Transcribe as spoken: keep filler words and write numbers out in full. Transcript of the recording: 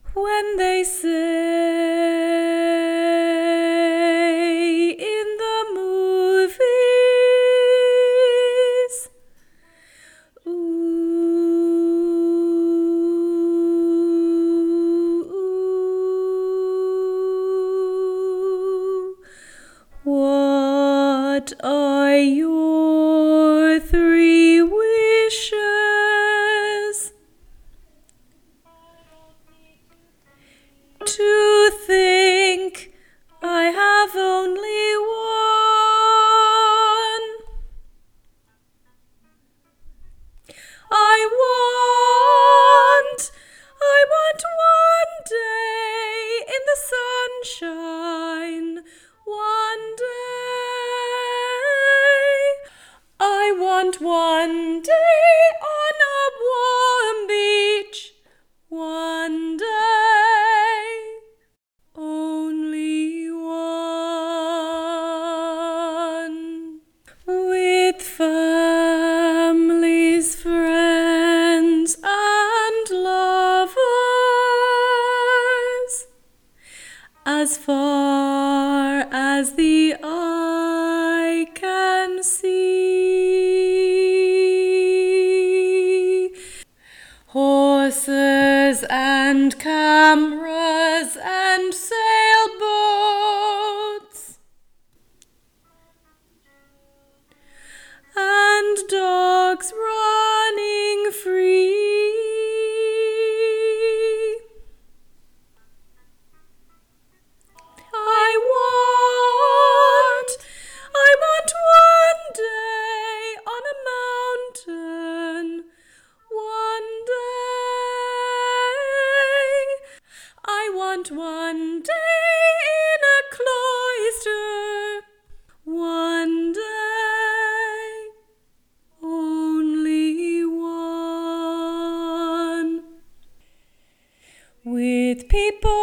when they say in the movies, ooh, what are your three wishes? To think I have only one. I want, I want one day in the sunshine, one day. I want one day on a warm beach, one day. Only one. With families, friends, and lovers, as far as the eye can see. Horses and cameras and sailboats and dogs running free. I want, I want one day on a mountain, one day. I want one day in a cloister, one day. Only one. With people